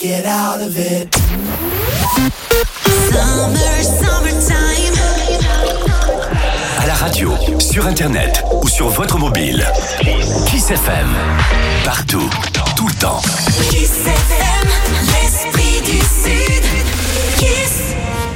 get out of it. Summertime. À la radio, sur internet ou sur votre mobile. Kiss FM. Partout, tout le temps. Kiss FM, l'esprit du Sud. Kiss.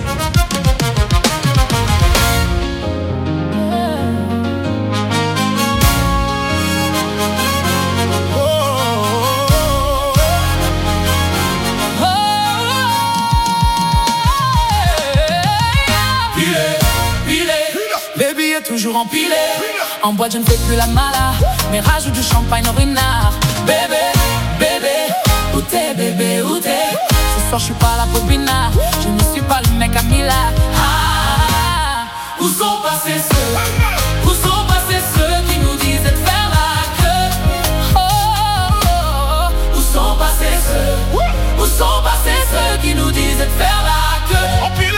Toujours empilé, en boîte je ne fais plus la mala, mais rajoute du champagne au renard. Bébé, bébé, où t'es bébé, où t'es? Ce soir je suis pas la bobina, je ne suis pas le mec à Mila. Où sont passés ceux qui nous disaient de faire la queue? Où sont passés ceux qui nous disaient de faire la queue? Empilé,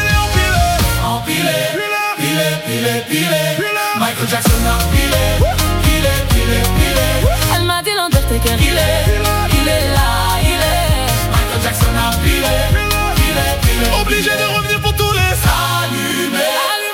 Michael Jackson a pilé. Elle m'a dit l'Undertaker, il est là, il est. Michael Jackson a pilé. Obligé de revenir pour tous les allumer.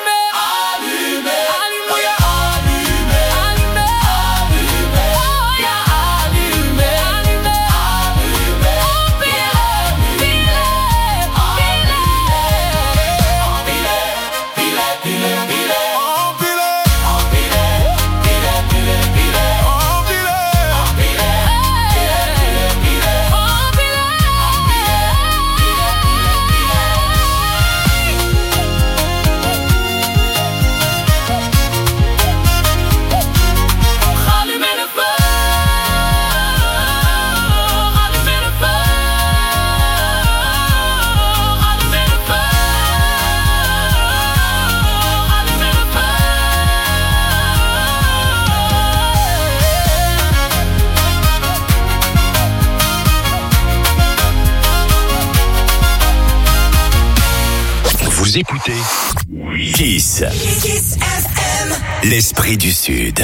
Vous écoutez Kiss. Kiss FM. L'esprit du Sud.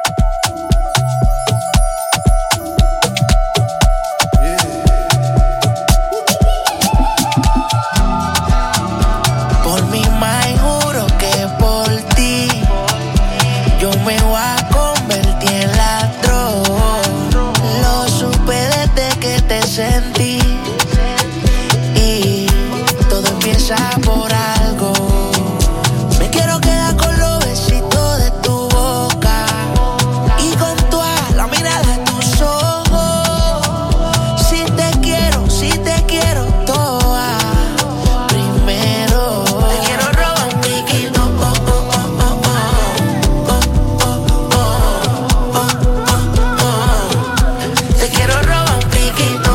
Por mi mai juro que por ti yo me voy a convertir en ladrón. Lo supe desde que te sentí y todo empieza por algo. Me quiero quedar con los besitos de tu boca y con toda la mirada de tus ojos. Si te quiero toda. Primero te quiero robar un piquito, te quiero robar un piquito,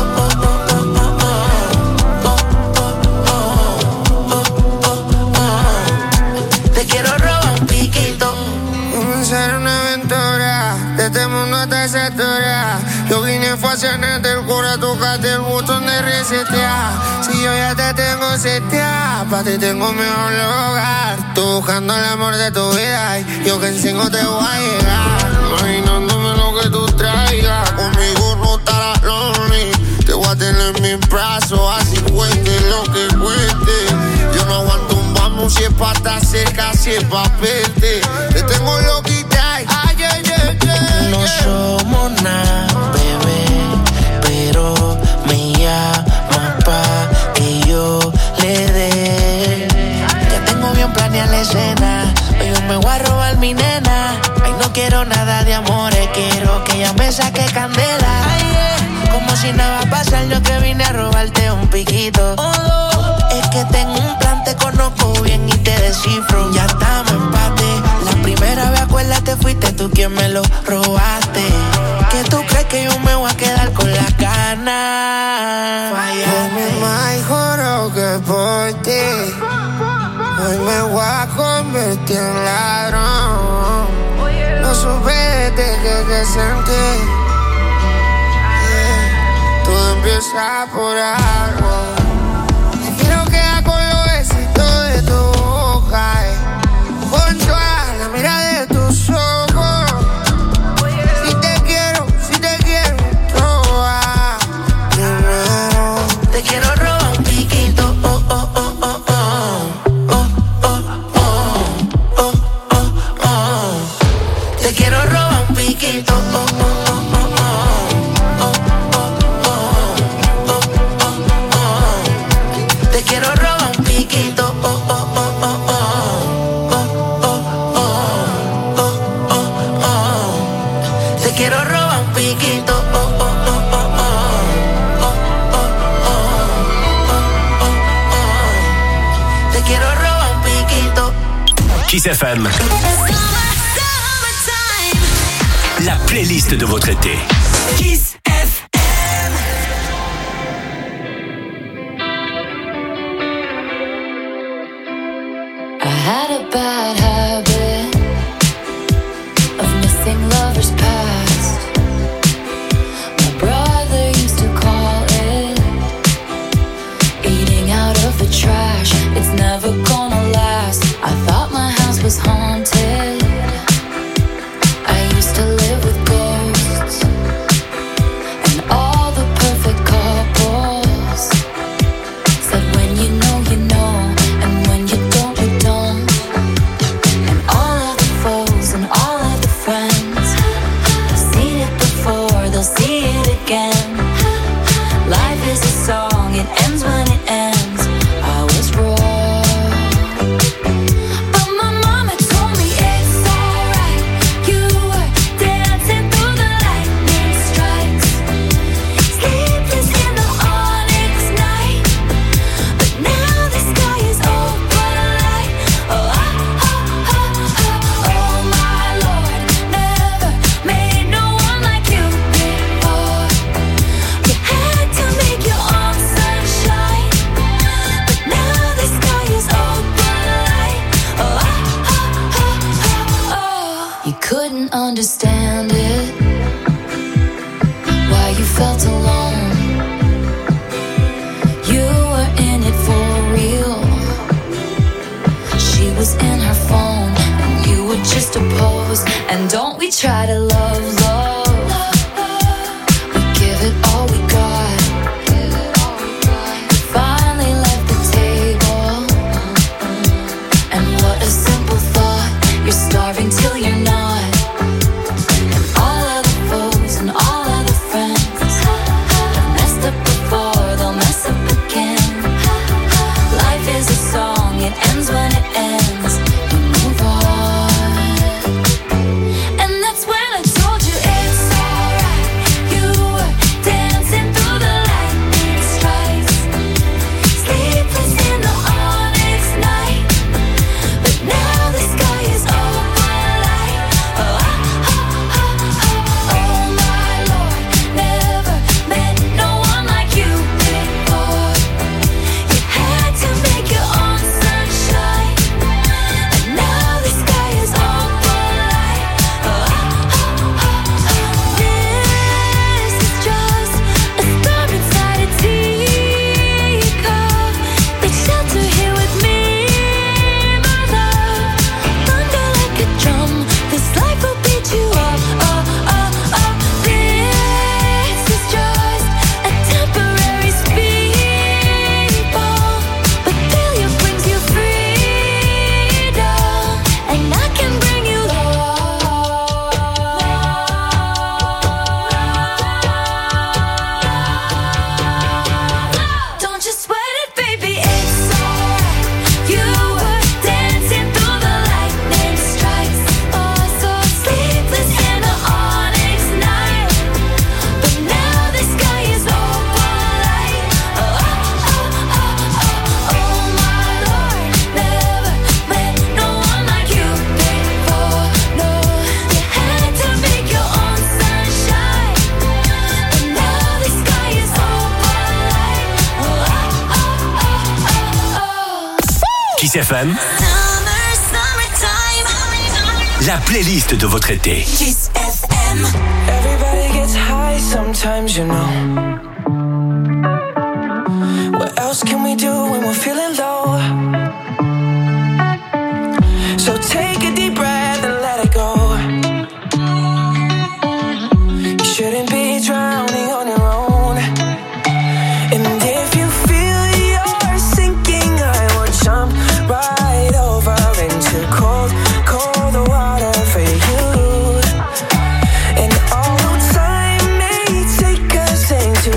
te quiero robar un piquito. Comenzar una aventura, de este mundo hasta esa altura. Yo vine fue a hacerte el cura, tocarte el botón de resetear. Si yo ya te tengo seteada, pa' ti tengo mejor lugar. Tú buscando el amor de tu vida y yo que encima te voy a llegar. Imaginándome lo que tú traigas, conmigo no estarás lonely. Te voy a tener en mis brazos, así cueste lo que cueste. Yo no aguanto un vamos si es pa' estar cerca, si es pa' verte. Te tengo loquita, ay, ay, ay, ay. No somos nada, bebé, pero me llamas pa' que yo le dé. Ya tengo bien planeada la escena, hoy yo me voy a robar mi nena. Ay, no quiero nada de amores, quiero que ella me saque candela. Ay, como si nada va a pasar, yo que vine a robarte un piquito. Es que tengo un plan, te conozco bien y te descifro. Ya estamos en empate. La primera vez, acuérdate, fuiste tú quien me lo robaste. ¿Qué tú crees que yo me voy a quedar con las ganas? Por mi mai juro que por ti hoy me voy a convertir en ladrón. No supe desde que te sentí. Todo empieza por algo. Quiero quedar con los besitos de tu boca, con toda la mirada de tus ojos. Si te quiero toda. Primero piquito. Oh, oh, oh, oh, oh. Te quiero robar un piquito. Kiss FM. La playlist de votre été. Kiss FM. I had a bad habit of missing lovers past. My brother used to call it eating out of the trash. It's never gonna last. I thought my house was haunted. I used to live with ghosts and all the perfect couples said when you know, and when you don't, you don't. And all of the foes and all of the friends have seen it before, they'll see it again. Life is a song, it ends when it ends. I was wrong, but my mama told me it's alright. You were dancing through the lightning strikes, sleepless in the onyx night. But now the sky is open light. Oh, oh my Lord, never made no one like you before. You had to make your own sunshine, but now the sky is open light. Oh, you couldn't understand it, why you felt alone. You were in it for real. She was in her phone and you were just a pose. And don't we try to love, we give it all we got. We finally left the table, and what a simple thought. You're starving till you're not. And all of the foes and all of the friends have messed up before, they'll mess up again. Life is a song, it ends when it ends. You move on. And that's when I told you it's alright. You were dancing through the lightning strikes, sleepless in the onyx night. But now the sky is open light. Oh, my Lord, never met no one like you before. You had to make your own sunshine, and now the sky is open light. This is just a storm inside a teacup. Take shelter here with me, my love. Thunder like a drum, this life will beat you up. This is just a temporary speed bump, but failure brings you freedom, and I can bring you love. Don't you sweat it, baby, it's alright. You were dancing through the lightning strikes, oh, so sleepless in the onyx night. But now the sky is open light. Oh, my Lord, never met no one like you before. No, you had to make your own sunshine, but now the sky is open light. Kiss FM, Summertime. la playlist de votre été. Kiss FM. Everybody gets high sometimes, you know. What else can we do when we're feeling low? So take a deep breath and let it go. You shouldn't be drowning on your own. And if you feel you're sinking, I will jump right over into cold, cold water for you. And although time may take us into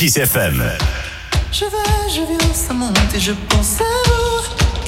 Kiss FM. Je viens, ça monte et je pense à vous.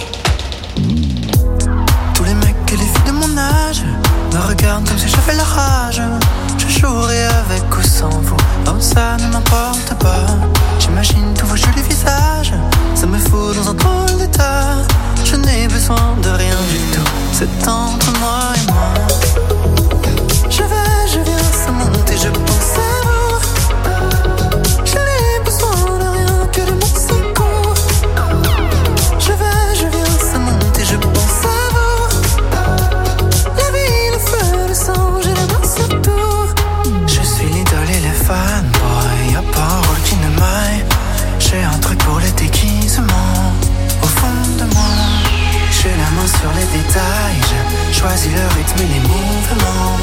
Tous les mecs et les filles de mon âge me regardent comme si je fais la rage. Je jouerai avec ou sans vous, oh ça ne m'importe pas. J'imagine tous vos jolis visages, ça me fout dans un drôle d'état. Je n'ai besoin de rien du tout, c'est entre moi et moi. Je viens, ça monte et je pense à vous. Je n'ai besoin de rien que de mon secours. Je viens, ça monte et je pense à vous. La vie, le feu, le sang, j'ai la main sur tout. Je suis l'idole et les fanboys, y'a pas un rôle qui ne m'aille. J'ai un truc pour les déguisements, au fond de moi. J'ai la main sur les détails, je choisis le rythme et les mouvements.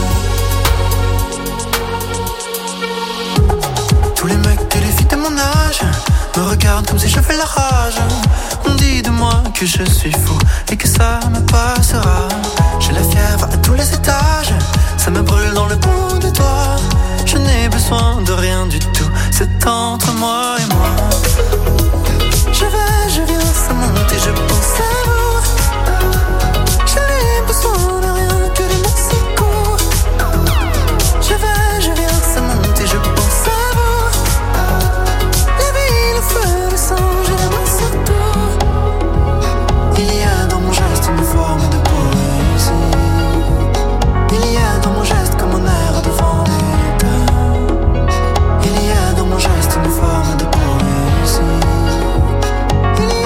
Tous les mecs et les filles de mon âge me regardent comme si je fais la rage. On dit de moi que je suis fou et que ça me passera. J'ai la fièvre à tous les étages, ça me brûle dans le bout des doigts. Je n'ai besoin de rien du tout, c'est entre moi et moi. Je viens, ça monte et je pense à vous. Je n'ai besoin de rien que de mon secours. Je viens, ça monte et je pense à vous. La vie, le feu, le sang, j'ai la main sur tout. Il y a dans mon geste une forme de poésie. Il y a dans mon geste comme un air de vendetta. Il y a dans mon geste une forme de poésie. Il y a.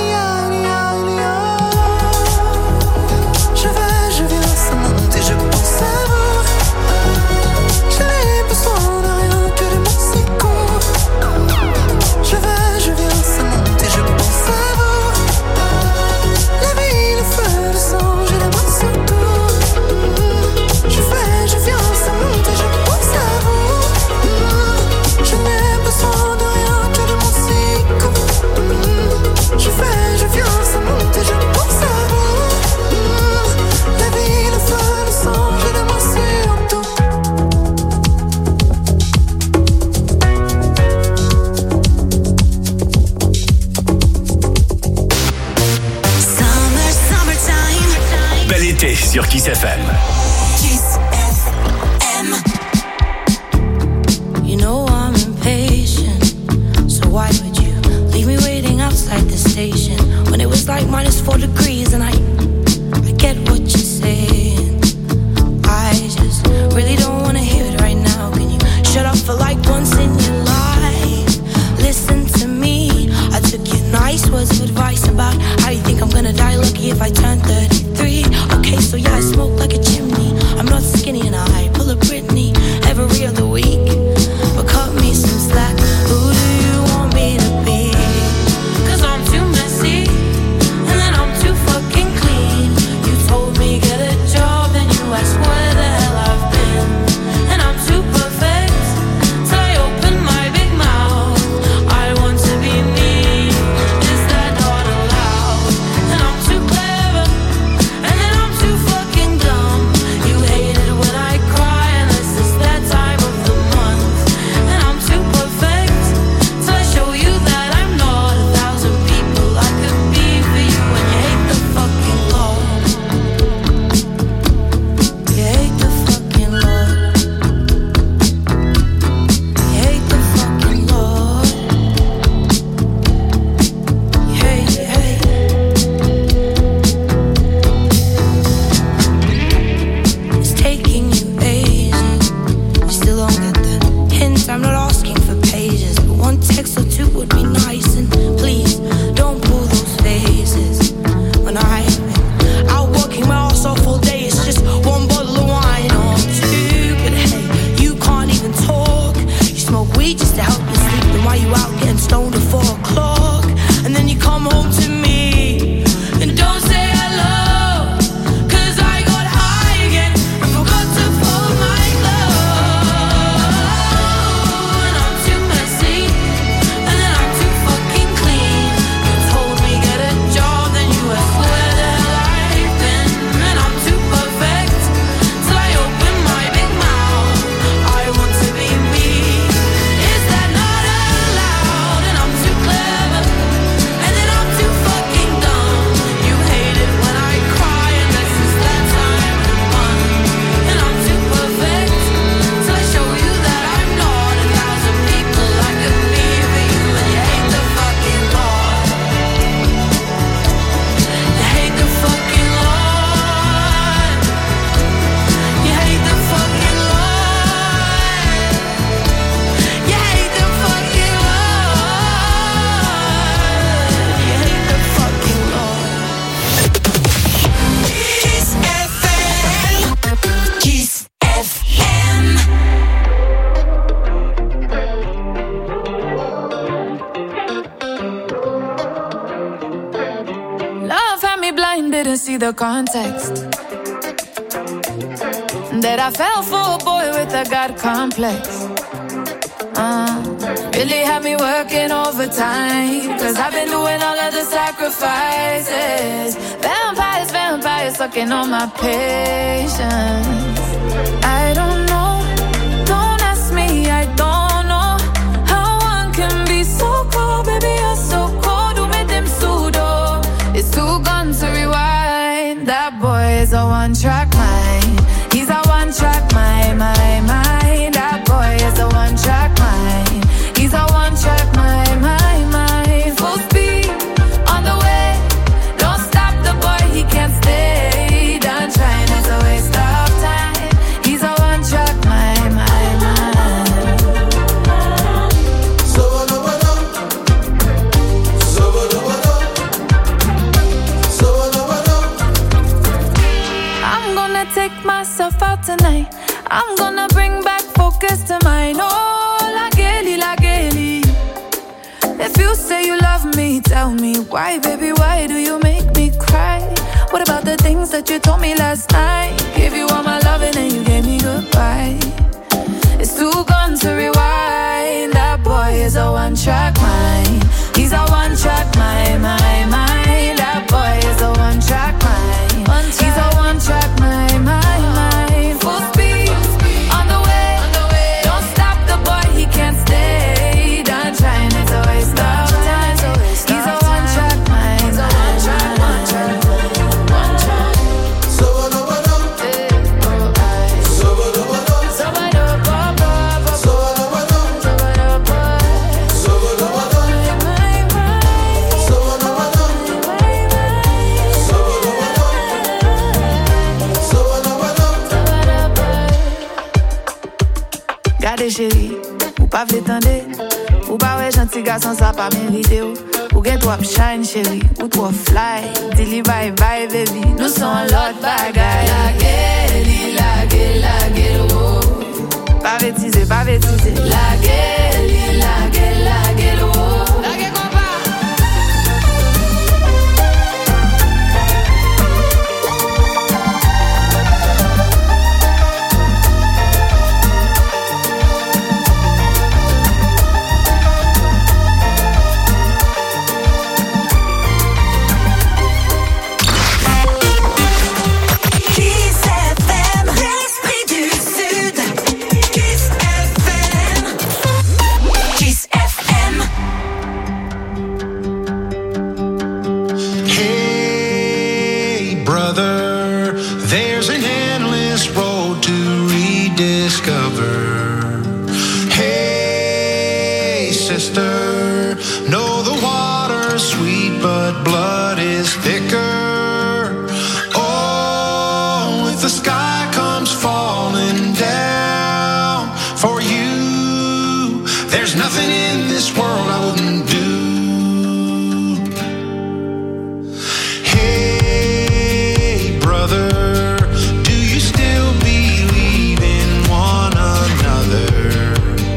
Je viens, ça monte et je pense à vous. Je n'ai besoin de rien que de mon secours. Je viens, ça monte et je pense à vous. La vie, le feu, le sang, j'ai la main sur tout. Je viens, ça monte et je pense à vous. Je n'ai besoin de rien que de mon secours. Je viens, ça monte et je pense à vous. La vie, le feu, le sang, j'ai la main sur tout. Summertime. Bel été sur Kiss FM. Kiss FM. You know I'm impatient, so why would you leave me waiting outside the station when it was like -4 degrees and I get what you're saying. I just really don't wanna hear it right now. Can you shut up for like once in your life? Listen to me, I took your nice words of advice about how you think I'm gonna die lucky if I turn 33. Okay, so yeah, I smoke like a chimney. I'm not skinny and I pull a Britney every other week. But cut me some slack, who do you want me to be? 'Cause I'm too messy, and then I'm too fucking clean. You told me get a job, and you asked where the hell I've been. And I'm too perfect, till I open my big mouth. I want to be me, is that not allowed? And I'm too clever, and then I'm too fucking dumb. You hate it when I cry, and this is that time of the month. didn't see the context. That I fell for a boy with a God complex. Really had me working overtime, 'cause I've been doing all of the sacrifices. Vampires, vampires sucking on my patience. I don't know, don't ask me, I don't know how one can be so cold, baby, you're so cold. Do me them pseudo, it's too gone to rewind. That boy is a one-track mind. He's a one-track mind, my mind. That boy is a one-track mind. He's a one-track mind, my mind. Full speed on the way. Don't stop the boy, he can't stay. Done trying, it's a waste of time. He's a one-track mind, my mind. I'm gonna take myself out tonight. I'm gonna bring back focus to mine. Oh, la Kelly, la Kelly. If you say you love me, tell me why, baby, why do you make me cry? What about the things that you told me last night? Gave you all my loving and you gave me goodbye. It's too gone to rewind. That boy is a one-track mind. He's a one-track mind, my mind. That boy is a one-track mind. He's a one-track mind, my mind. Full speed on the way. Don't stop the boy, he can't stay. Done trying, it's a waste of time. He's a one-track mind. He's a one-track, one-track, one-track. Gade chéri, ou pas vle tande, ou pas ouais gentil garçon ça pas mérité ou get trop shine chéri, ou trop fly, dilly bye bye baby, nous sommes l'autre bagaille. La gueule, oh. Pas bêtiser, pas bêtiser. La gueule, oh. La gueule,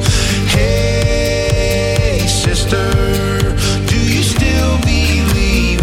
Believe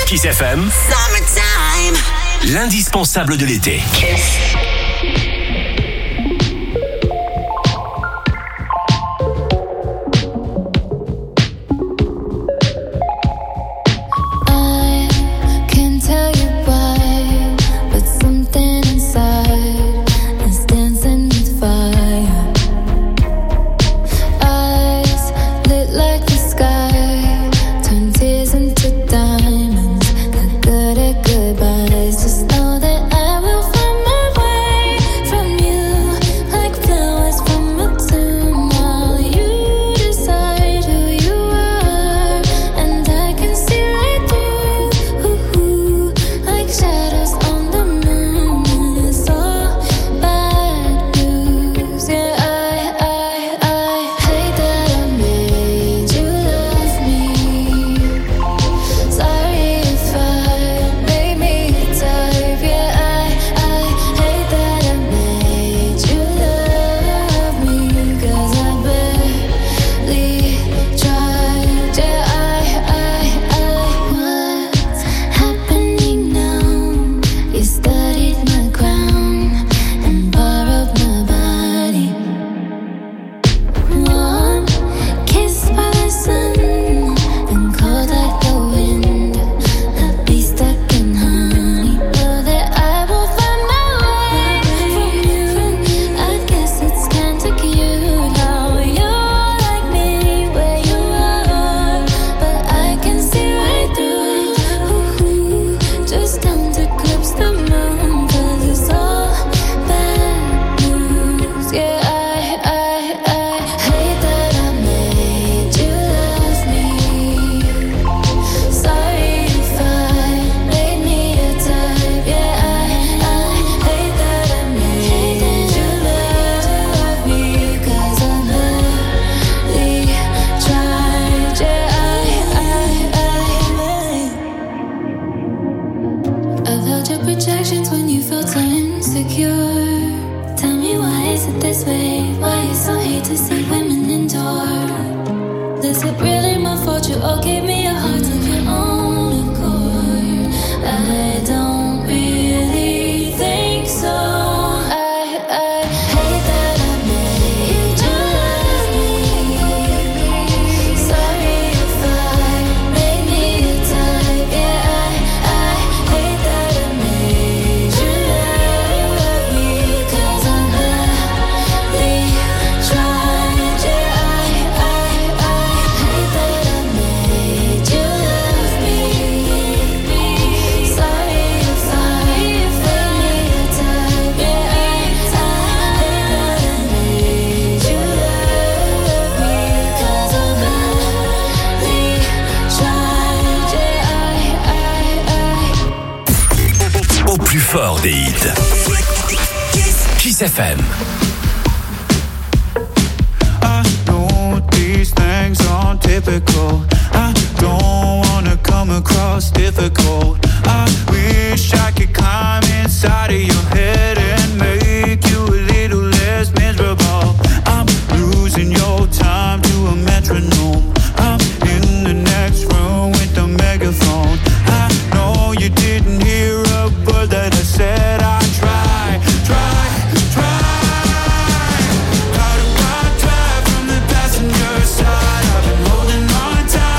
Kiss FM. Summertime. L'indispensable de l'été. Just know that I will find my way from you. Is it really my fault you all gave me a heart of your own accord? I don't really think so. I hate that I made you love me. Sorry if I made me a type. Yeah, I hate that I made you love me. 'Cause I really tried. Yeah, I hate that I made you love me. Sorry if I made me a type. Yeah, I hate that I made you love me. 'Cause I really tried. Yeah, Au plus fort des hits. Kiss FM. I know these things aren't typical. I don't wanna come across difficult. I wish I could climb inside of your head and make you a little less miserable. I'm losing your time to a metronome. I'm in the next room with the megaphone. I know you didn't hear a word that I said. I try. How do I drive from the passenger side? I've been holding on tight.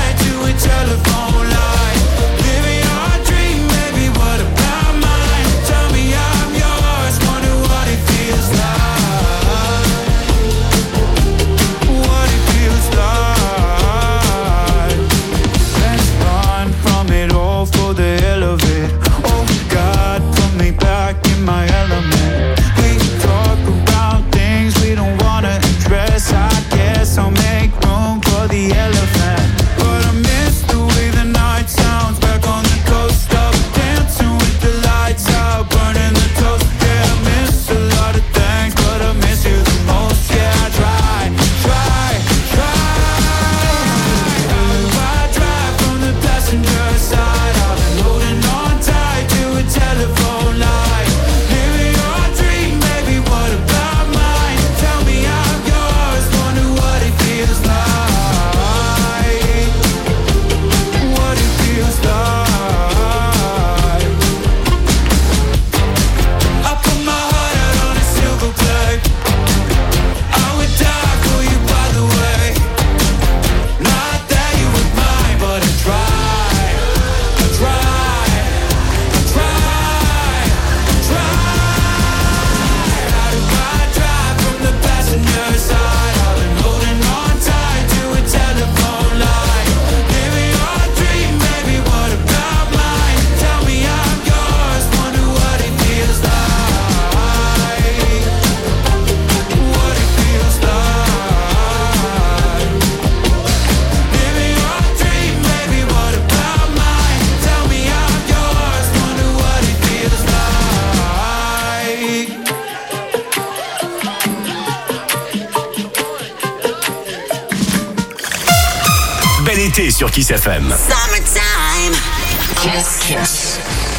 Bel été sur Kiss FM. Summertime. Kiss, kiss.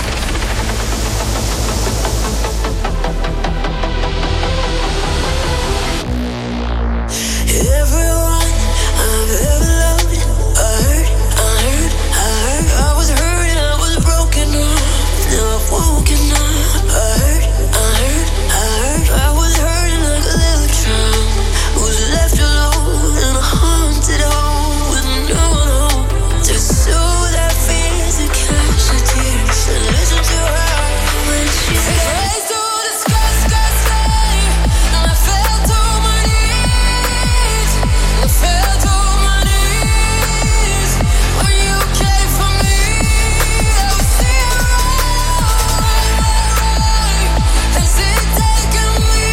Everyone I've ever loved, I was hurt and I was broken up. Now I've woken up. I was hurting like a little child who's left alone in a haunted home with no one home to soothe that fears and catch the tears and listen to her when she says to the sky, and I fell to my knees. I fell to my knees when you came for me. I was seeing right. Has it taken me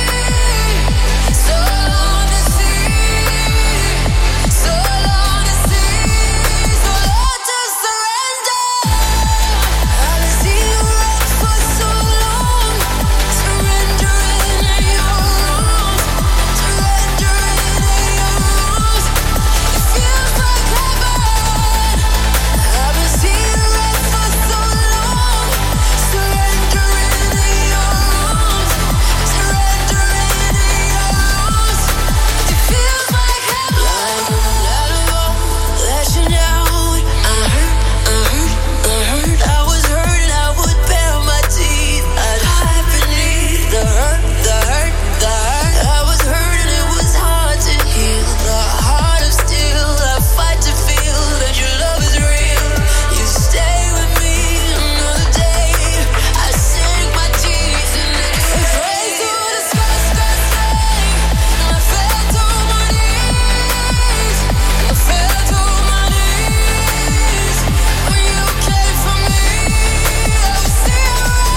so long to see? So long to see? So long to surrender. I've been seeing right for so long. Surrendering in your arms. Surrendering in your arms. It feels like heaven. I've been seeing right for so long. Surrendering in your arms. Surrendering in your arms. It feels like heaven. Like a lullaby, lashing out. I hurt. I was hurt and I would bare my teeth. I'd hide beneath the hurt. I was hurt and it was hard to heal. The heart of steel, I fight to feel that your love is real. You stay with me another day. I sink my teeth in it. Raise to the sky, and I fell to my knees. I fell to my knees when you came for me. I was seeing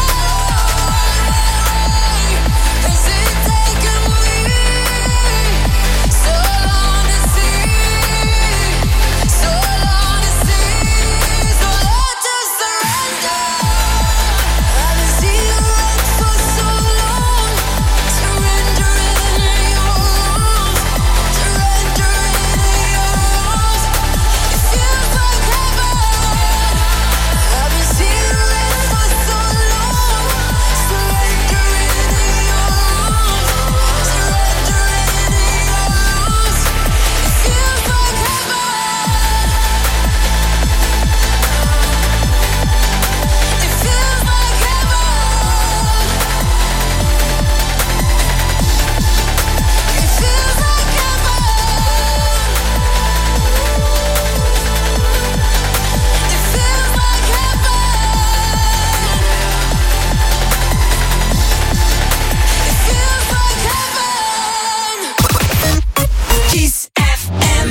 right. Has it taken me so long to see? So long to see? So long to surrender. I've been seeing right for so long. Surrendering in your arms. Surrendering in your arms. It feels like heaven. I've been seeing right for so long. Surrendering in your arms. Surrendering in your arms. It feels like heaven. It feels like heaven. It feels like heaven. It feels like heaven. It feels like heaven. Kiss FM.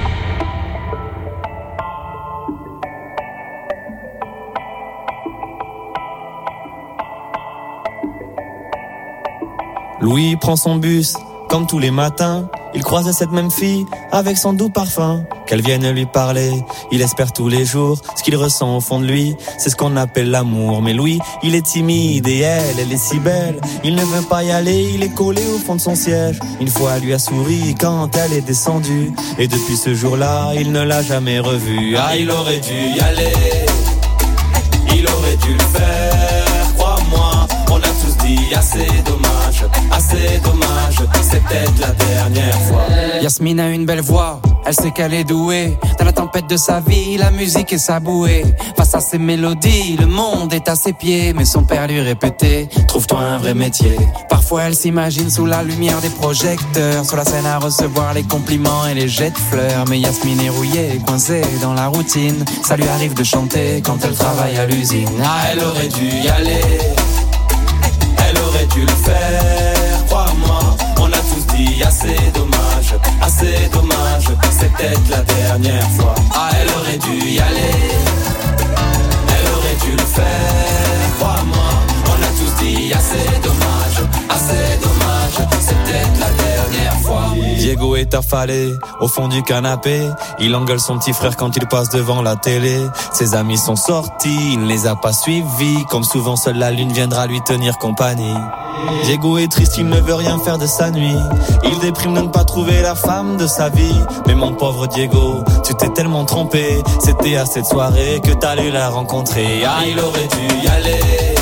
Louis prend son bus, comme tous les matins. Il croise cette même fille, avec son doux parfum. Qu'elle vienne lui parler, il espère tous les jours. Ce qu'il ressent au fond de lui, c'est ce qu'on appelle l'amour. Mais Louis, il est timide et elle est si belle. Il ne veut pas y aller, il est collé au fond de son siège. Une fois, elle lui a souri quand elle est descendue. Et depuis ce jour-là, il ne l'a jamais revue. Ah, il aurait dû y aller, il aurait dû le faire, crois-moi. On a tous dit assez dommage, c'est peut-être la dernière fois. Yasmine a une belle voix, elle sait qu'elle est douée. Dans la tempête de sa vie, la musique est sa bouée. Face à ses mélodies, le monde est à ses pieds. Mais son père lui répétait, trouve-toi un vrai métier. Parfois elle s'imagine sous la lumière des projecteurs, sur la scène à recevoir les compliments et les jets de fleurs. Mais Yasmine est rouillée, coincée dans la routine. Ça lui arrive de chanter quand elle travaille à l'usine. Ah, elle aurait dû y aller, elle aurait dû le faire, crois-moi. On a tous dit assez dommage, c'est peut-être la dernière fois. Ah, elle aurait dû y aller, elle aurait dû le faire, crois-moi. On a tous dit assez dommage, c'est peut-être la dernière fois. Diego est affalé au fond du canapé. Il engueule son petit frère quand il passe devant la télé. Ses amis sont sortis, il ne les a pas suivis. Comme souvent, seule la lune viendra lui tenir compagnie. Diego est triste, il ne veut rien faire de sa nuit. Il déprime de ne pas trouver la femme de sa vie. Mais mon pauvre Diego, tu t'es tellement trompé. C'était à cette soirée que t'allais la rencontrer. Ah, il aurait dû y aller,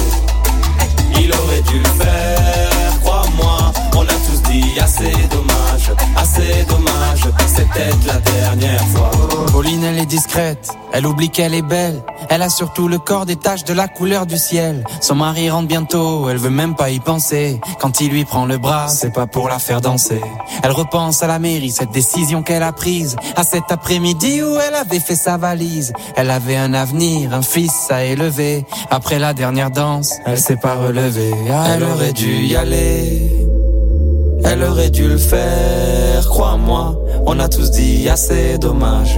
il aurait dû le faire, crois-moi. On a tous dit assez dommage, c'est peut-être la dernière fois. Pauline, elle est discrète, elle oublie qu'elle est belle. Elle a surtout le corps des taches de la couleur du ciel. Son mari rentre bientôt, elle veut même pas y penser. Quand il lui prend le bras, c'est pas pour la faire danser. Elle repense à la mairie, cette décision qu'elle a prise. À cet après-midi où elle avait fait sa valise. Elle avait un avenir, un fils à élever. Après la dernière danse, elle s'est pas relevée. Ah, elle aurait dû y aller, elle aurait dû le faire, crois-moi. On a tous dit assez dommage,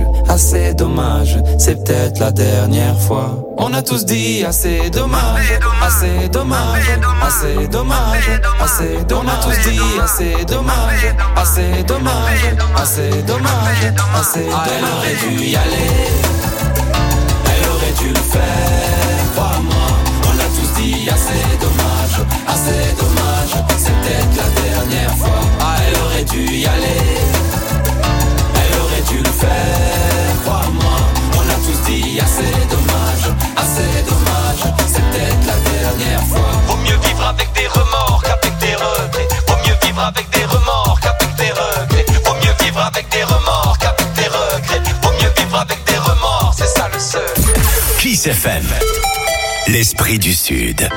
c'est peut-être la dernière fois. On a tous dit assez dommage, assez dommage, assez dommage, assez dommage. On a tous dit assez dommage, assez dommage, assez dommage, assez dommage. Ah, elle aurait dû y aller, elle aurait dû le faire, crois-moi. On a tous dit assez dommage, c'est peut-être la dernière fois. Ah, elle aurait dû y aller, elle aurait dû le faire, crois-moi. On a tous dit assez dommage, c'est peut-être la dernière fois. Vaut mieux vivre avec des remords qu'avec des regrets. Vaut mieux vivre avec des remords qu'avec des regrets. Vaut mieux vivre avec des remords qu'avec des regrets. Vaut mieux vivre avec des remords, c'est ça le seul. Kiss FM, l'esprit du Sud.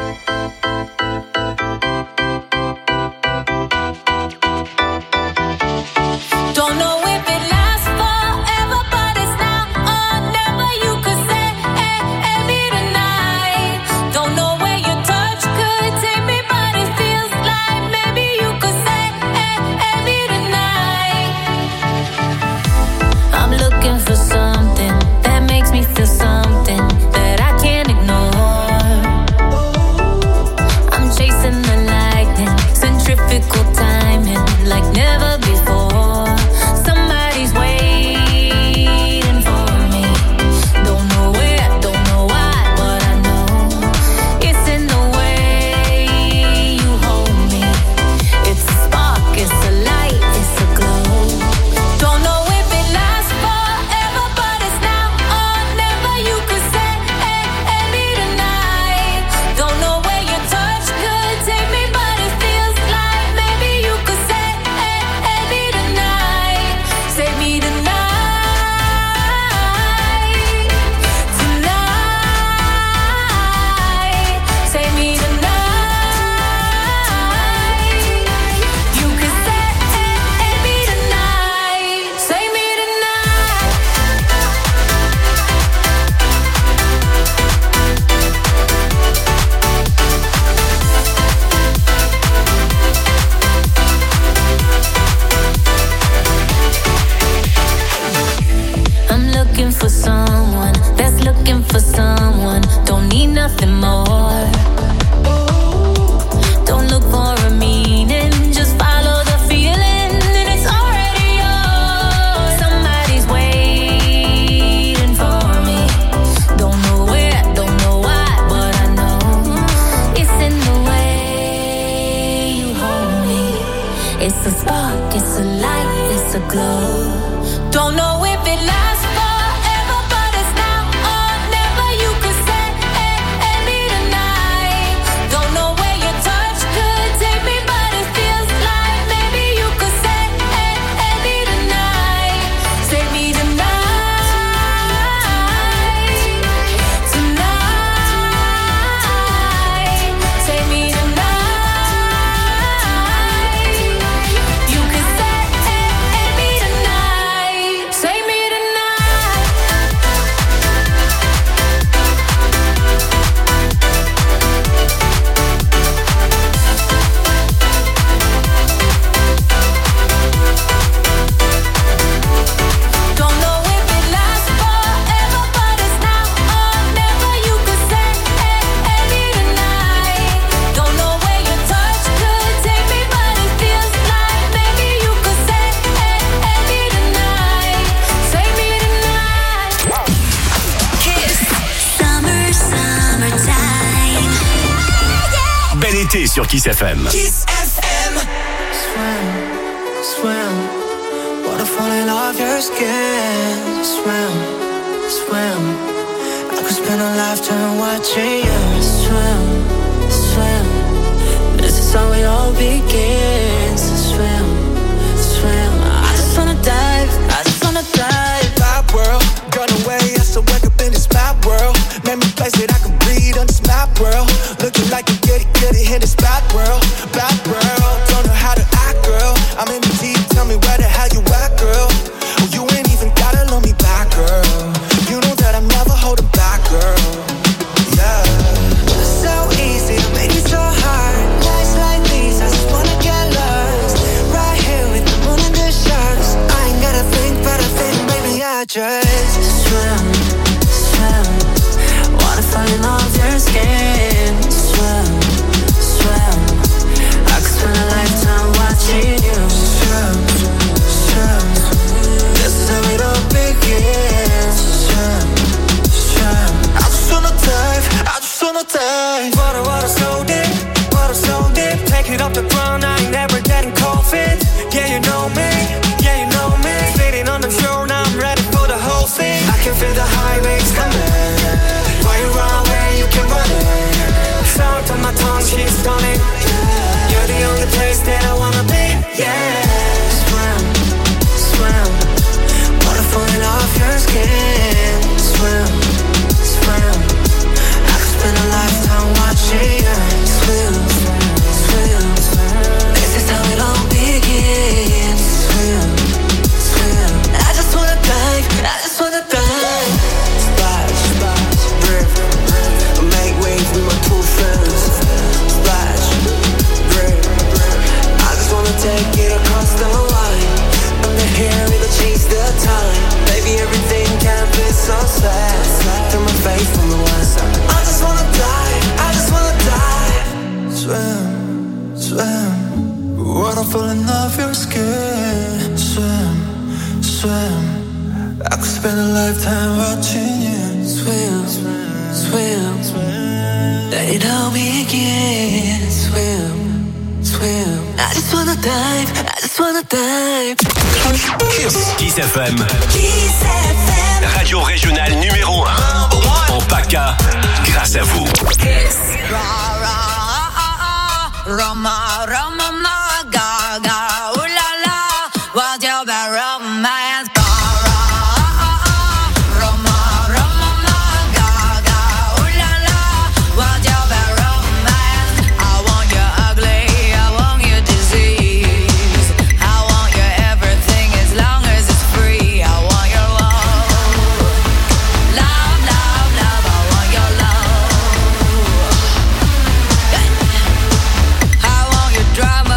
Something that makes me feel something that I can't ignore. l'été sur Kiss FM. Kiss FM. Swim, water falling off your skin. Swim, I could spend a lifetime watching you swim. This is how it all begins. Swim, I just wanna dive. Map world, gone away, I still wake up in this map world. Made me place that I can breathe on this map world. Looking like a goody in this bad world. Don't know how to act, girl. I'm in the deep, tell me where the hell you at, girl. Oh, you ain't even gotta love me back, girl. You know that I'm never holding back, girl. Yeah. So easy to make it so hard. Nights like these, I just wanna get lost. Right here with the moon and the stars. I ain't gotta think, but I think, baby, I just swim. Water falling off your skin. Swim. I could spend a lifetime watching you swim. This is how it all begins. Swim. I just wanna dive. Water so deep. Take it off the ground, I ain't never getting cold feet. Yeah, you know me. Sitting on the shore, now I'm ready for the whole thing. I can feel the high waves coming. Why you run away, you can run it. Sound on my tongue, she's stunning. You're the only place that I wanna be. Yeah. Swim. Water falling off your skin. Swim. I could spend a lifetime watching you swim. This is how it all begins. Swim. I just wanna dive. Splash, river. Make waves with my two friends. Splash, river. I just wanna take it across the line. Under here, it'll change the time. Baby, everything can be so sad. Through my face from the west side. I just wanna dive. Swim. Water falling off your skin. Swim. I could spend a lifetime watching you swim. Let it all begin. Swim. I just wanna dive. Kiss FM. Radio régionale numéro 1. En PACA, grâce à vous. Roma, ma, ga, ooh la la, what's your bad romance? Roma, ma, ga, ooh la la, what's your bad romance? I want you ugly, I want you disease, I want your everything as long as it's free. I want your love, I want your love. I want your drama.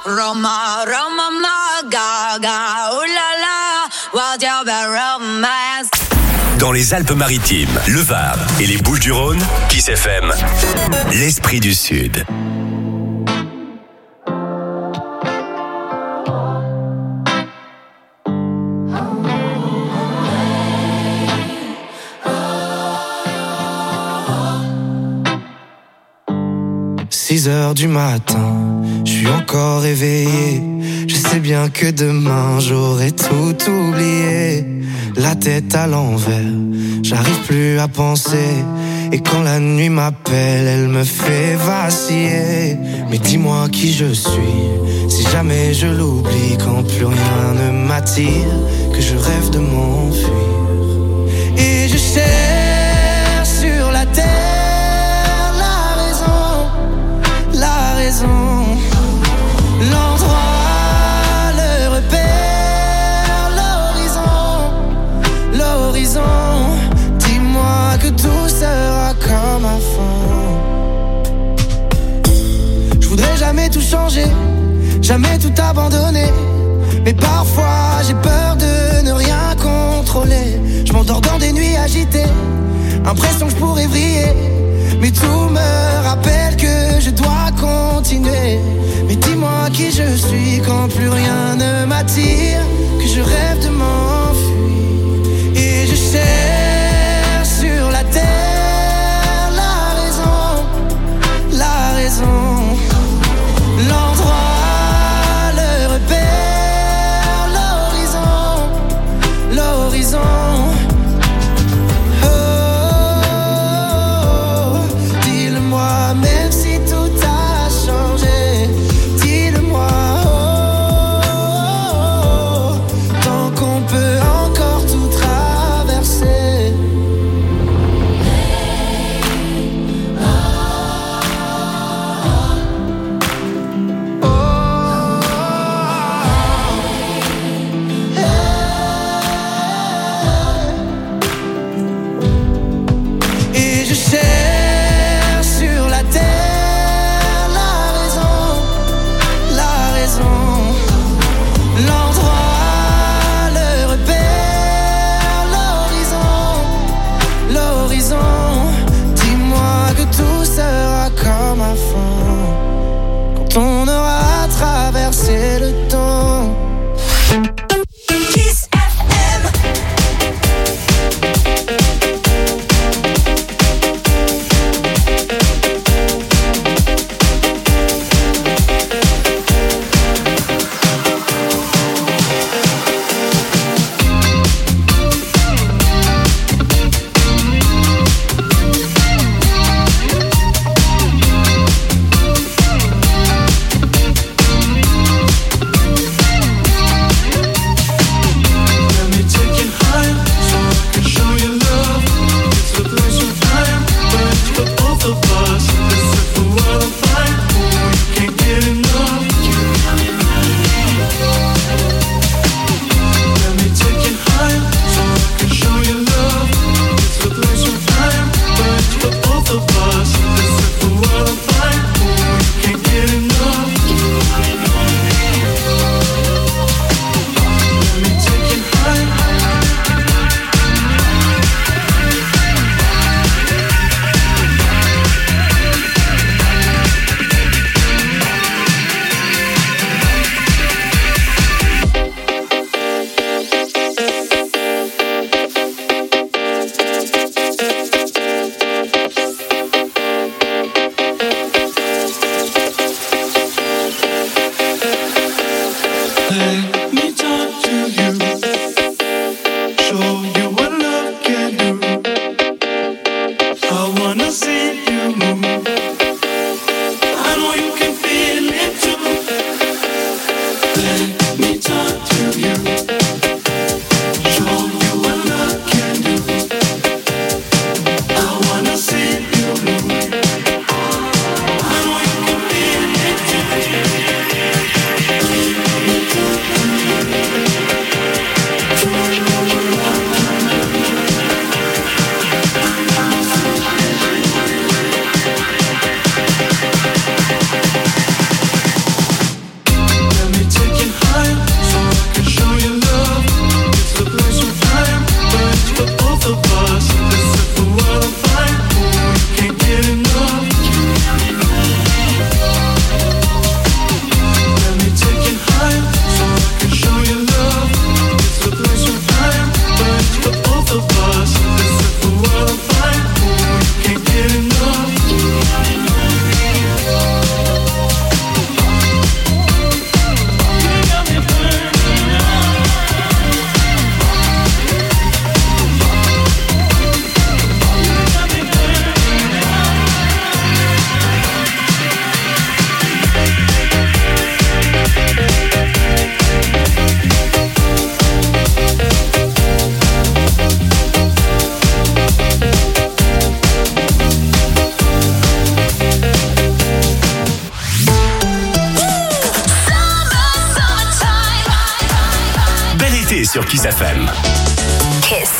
Roma, Roma, ma, gaga, ooh la la, what's your bad romance? Dans les Alpes-Maritimes, le Var et les Bouches-du-Rhône, Kiss FM, l'esprit du Sud. « 6h du matin, je suis encore éveillé. Je sais bien que demain j'aurai tout oublié. La tête à l'envers, j'arrive plus à penser. Et quand la nuit m'appelle, elle me fait vaciller. Mais dis-moi qui je suis, si jamais je l'oublie. Quand plus rien ne m'attire, que je rêve de m'enfuir. Et je cherche sur la terre la raison, l'endroit, le repère, l'horizon. Dis-moi que tout sera comme avant. Je voudrais jamais tout changer, jamais tout abandonner. Mais parfois j'ai peur de ne rien contrôler. Je m'endors dans des nuits agitées, impression que je pourrais vriller. Mais tout me rappelle que je dois continuer. Mais dis-moi qui je suis quand plus rien ne m'attire, que je rêve de m'enfuir. Et je cherche sur la terre la raison, l'endroit, le repère, l'horizon. Même si tout a changé, dis-le-moi, tant qu'on peut encore tout traverser. Et je cherche comme avant, quand on aura traversé le temps. Kiss FM. sur Kiss FM. Kiss.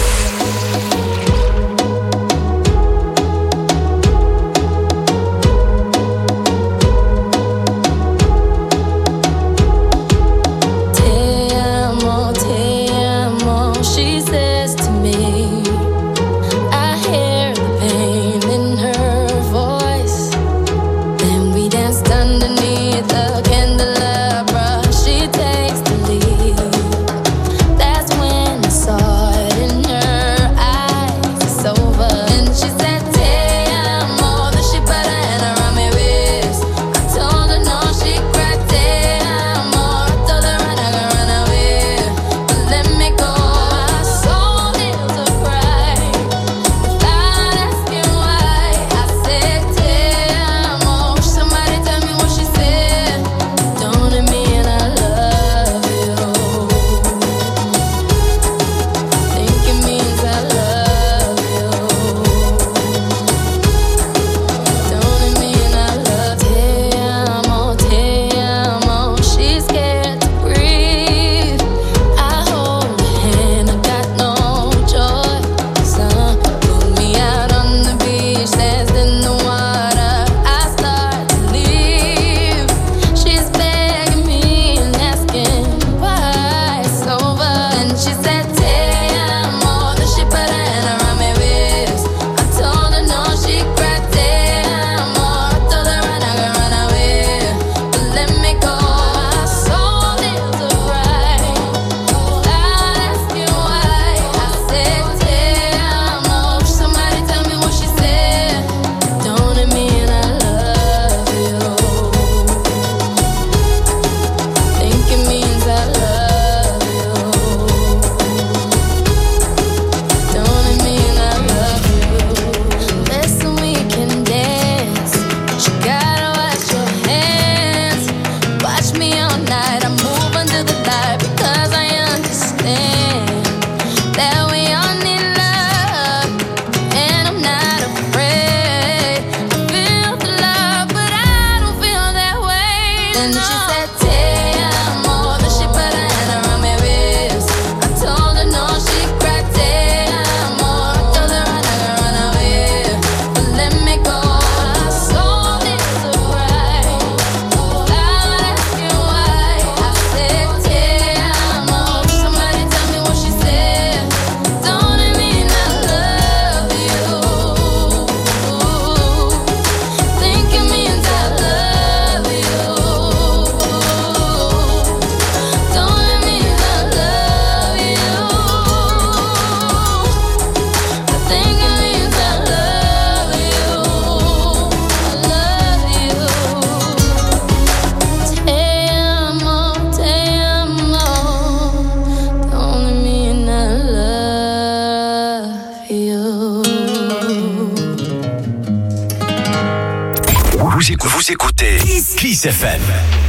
Vous écoutez Kiss FM.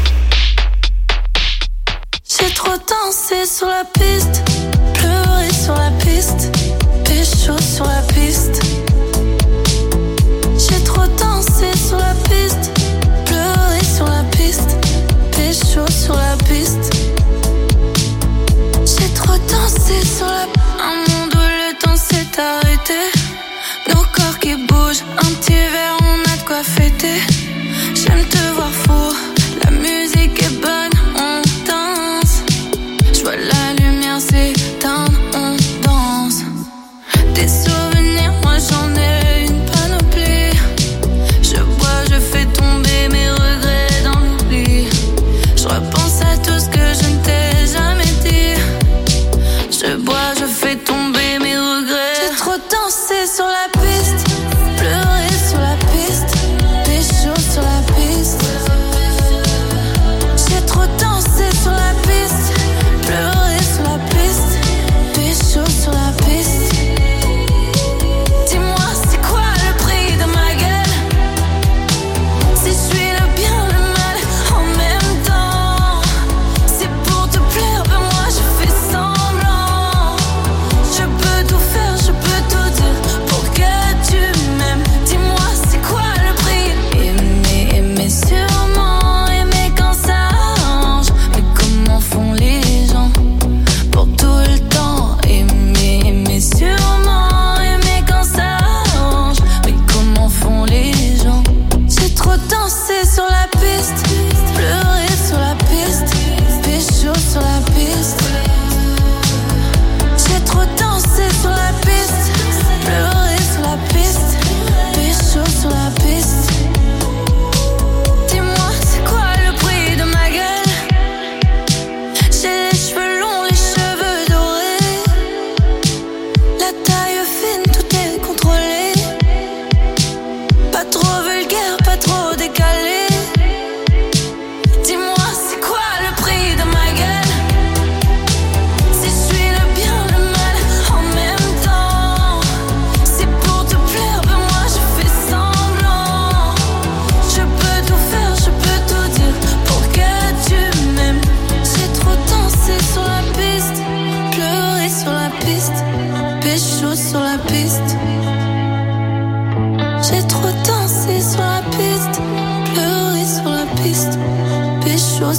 J'ai trop dansé sur la piste, pleuré sur la piste, pécho sur la piste. J'ai trop dansé sur la piste, pleuré sur la piste, pécho sur la piste. J'ai trop dansé sur la piste. Un monde où le temps s'est arrêté, nos corps qui bougent, un petit verre, on a de quoi fêter.